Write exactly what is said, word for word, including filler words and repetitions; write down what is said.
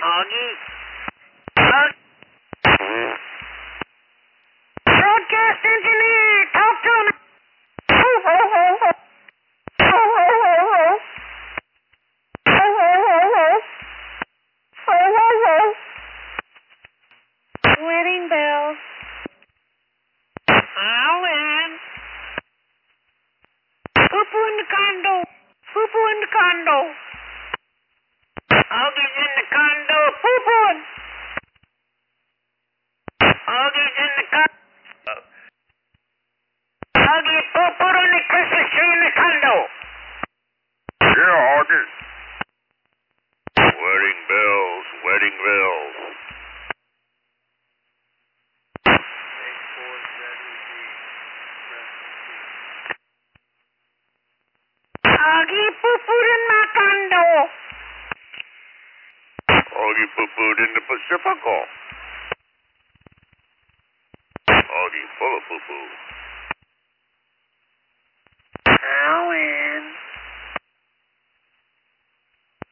Augie. Augie. Broadcast engineer, talk to him. Wedding bells. I'll in. Poo-poo in the condo. Poo-poo in the condo. Augie's in the condo. Poo-pooing. Augie's in the condo. Augie poo-pooed on the Christmas tree in the condo. Yeah, Augie. Wedding bells, wedding bells. Augie poo-pooed in my condo. Augie poo-pooed in the Pacifico. Augie full of poo-poo.